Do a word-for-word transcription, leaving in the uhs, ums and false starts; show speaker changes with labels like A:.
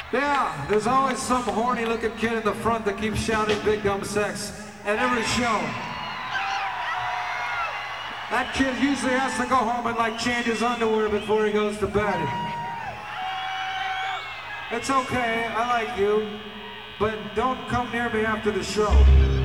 A: Yeah, there's always some horny looking kid in the front that keeps shouting big dumb sex at every show. That kid usually has to go home and like change his underwear before he goes to bed. It's okay, I like you, but don't come near me after the show.